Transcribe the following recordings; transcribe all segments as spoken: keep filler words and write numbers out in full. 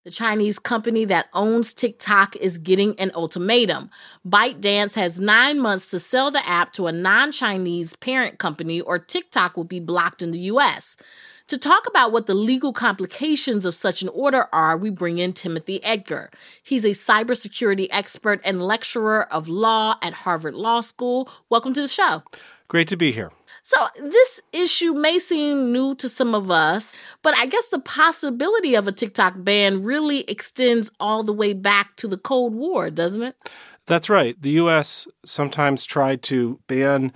The Chinese company that owns TikTok is getting an ultimatum. ByteDance has nine months to sell the app to a non-Chinese parent company, or TikTok will be blocked in the U S. To talk about what the legal complications of such an order are, we bring in Timothy Edgar. He's a cybersecurity expert and lecturer of law at Harvard Law School. Welcome to the show. Great to be here. So this issue may seem new to some of us, but I guess the possibility of a TikTok ban really extends all the way back to the Cold War, doesn't it? That's right. The U S sometimes tried to ban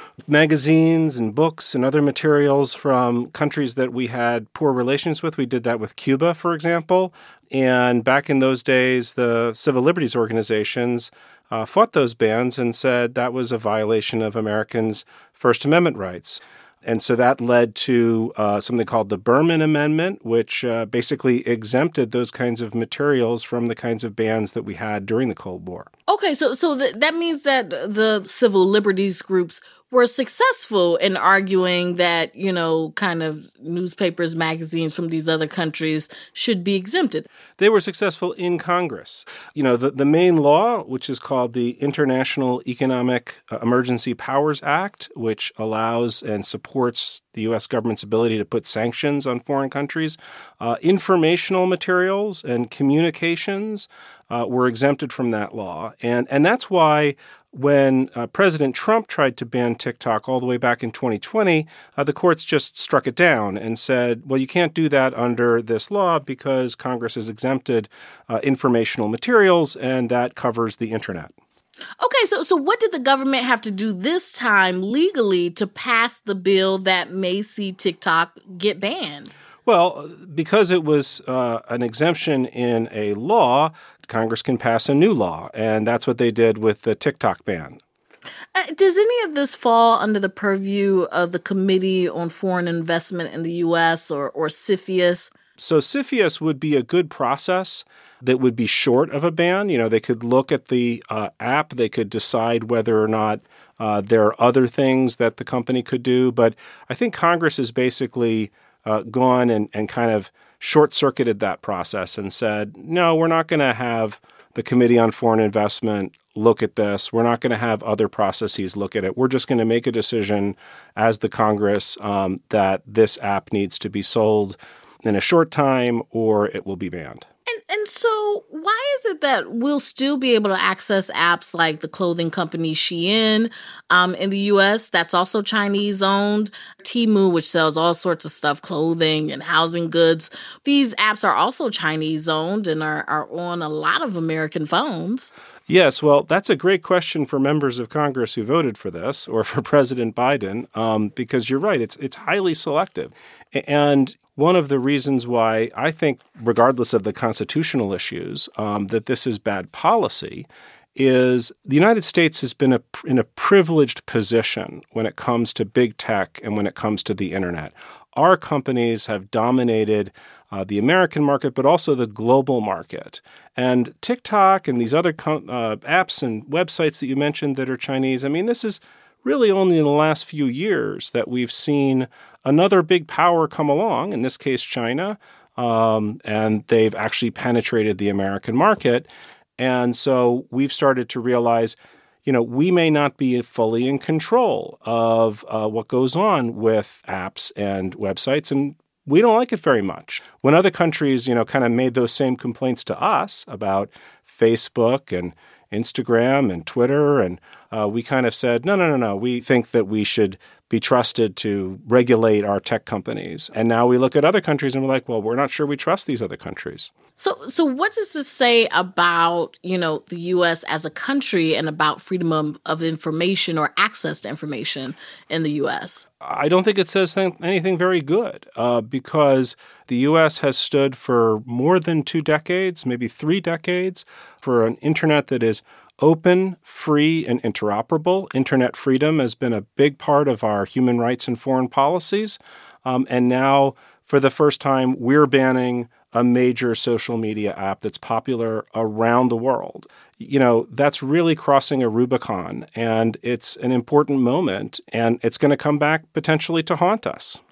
magazines and books and other materials from countries that we had poor relations with. We did that with Cuba, for example. And back in those days, the civil liberties organizations uh, fought those bans and said that was a violation of Americans' First Amendment rights. And so that led to uh, something called the Berman Amendment, which uh, basically exempted those kinds of materials from the kinds of bans that we had during the Cold War. Okay, so so th- that means that the civil liberties groups were successful in arguing that, you know, kind of newspapers, magazines from these other countries should be exempted. They were successful in Congress. You know, the, the main law, which is called the International Economic Emergency Powers Act, which allows and supports the U S government's ability to put sanctions on foreign countries, uh, informational materials and communications uh, were exempted from that law. And, and that's why when uh, President Trump tried to ban TikTok all the way back in twenty twenty, uh, the courts just struck it down and said, well, you can't do that under this law because Congress has exempted uh, informational materials, and that covers the internet. Okay, so so what did the government have to do this time legally to pass the bill that may see TikTok get banned? Well, because it was uh, an exemption in a law, Congress can pass a new law, and that's what they did with the TikTok ban. Uh, does any of this fall under the purview of the Committee on Foreign Investment in the U S or, or CFIUS? So CFIUS would be a good process that would be short of a ban. You know, they could look at the uh, app, they could decide whether or not uh, there are other things that the company could do. But I think Congress has basically uh, gone and, and kind of short-circuited that process and said, no, we're not going to have the Committee on Foreign Investment look at this. We're not going to have other processes look at it. We're just going to make a decision as the Congress um, that this app needs to be sold in a short time or it will be banned. And and so why is it that we'll still be able to access apps like the clothing company Shein um, in the U S that's also Chinese-owned, Temu, which sells all sorts of stuff, clothing and housing goods. These apps are also Chinese-owned and are, are on a lot of American phones. Yes, well, that's a great question for members of Congress who voted for this or for President Biden, um, because you're right, it's it's highly selective. And one of the reasons why I think, regardless of the constitutional issues, um, that this is bad policy is the United States has been a, in a privileged position when it comes to big tech and when it comes to the internet. Our companies have dominated uh, the American market, but also the global market. And TikTok and these other com- uh, apps and websites that you mentioned that are Chinese, I mean, this is really only in the last few years that we've seen another big power come along, in this case, China, um, and they've actually penetrated the American market. And so we've started to realize, you know, we may not be fully in control of uh, what goes on with apps and websites, and we don't like it very much. When other countries, you know, kind of made those same complaints to us about Facebook and Instagram and Twitter, and uh, we kind of said, no, no, no, no, we think that we should be trusted to regulate our tech companies. And now we look at other countries and we're like, well, we're not sure we trust these other countries. So so what does this say about, you know, the U S as a country and about freedom of, of information or access to information in the U S? I don't think it says th- anything very good uh, because the U S has stood for more than two decades, maybe three decades, for an internet that is open, free, and interoperable. Internet freedom has been a big part of our human rights and foreign policies. Um, and now, for the first time, we're banning a major social media app that's popular around the world. You know, that's really crossing a Rubicon, and it's an important moment, and it's going to come back potentially to haunt us.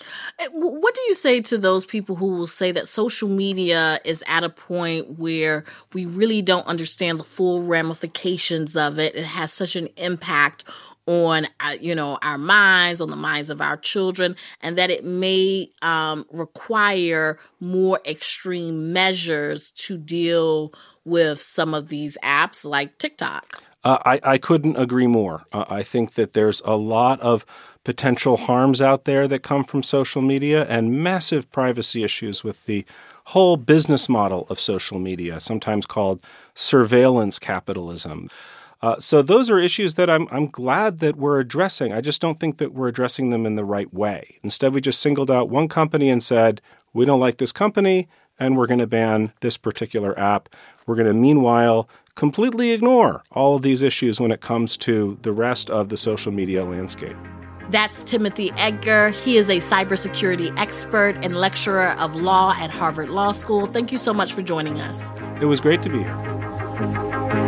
What do you say to those people who will say that social media is at a point where we really don't understand the full ramifications of it? It has such an impact on, uh, you know, our minds, on the minds of our children, and that it may um, require more extreme measures to deal with some of these apps like TikTok. Uh, I, I couldn't agree more. Uh, I think that there's a lot of potential harms out there that come from social media and massive privacy issues with the whole business model of social media, sometimes called surveillance capitalism. Uh, so those are issues that I'm I'm glad that we're addressing. I just don't think that we're addressing them in the right way. Instead, we just singled out one company and said, we don't like this company, and we're going to ban this particular app. We're going to, meanwhile, completely ignore all of these issues when it comes to the rest of the social media landscape. That's Timothy Edgar. He is a cybersecurity expert and lecturer of law at Harvard Law School. Thank you so much for joining us. It was great to be here.